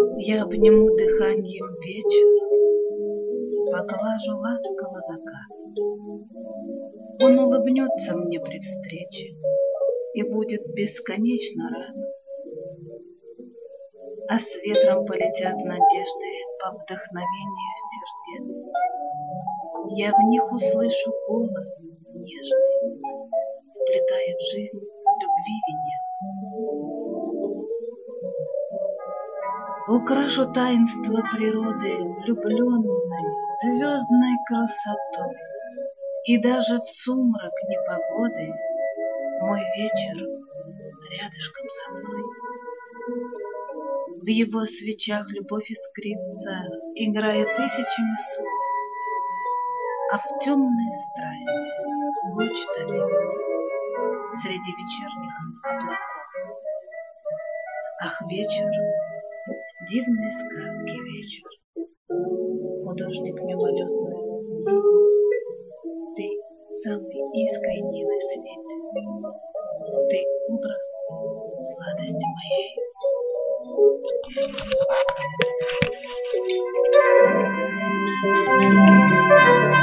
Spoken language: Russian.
Я обниму дыханием вечер, поглажу ласково закат. Он улыбнется мне при встрече и будет бесконечно рад. А с ветром полетят надежды по вдохновению сердец. Я в них услышу голос нежный, сплетая в жизнь любви венец. Украшу таинство природы влюбленной, звездной красотой. И даже в сумрак непогоды мой вечер рядышком со мной. В его свечах любовь искрится, играя тысячами слов, а в темной страсти ночь томится среди вечерних облаков. Ах, вечер, дивной сказки вечер, художник мимолетных дней, ты самый искренний на свете, ты образ сладости моей. Thank you.